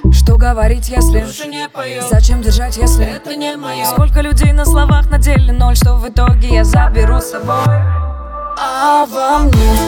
Что говорить, если Душу не пою. Зачем держать, если Это не мое. Сколько людей на словах, на деле ноль. Что в итоге я заберу с собой. А во мне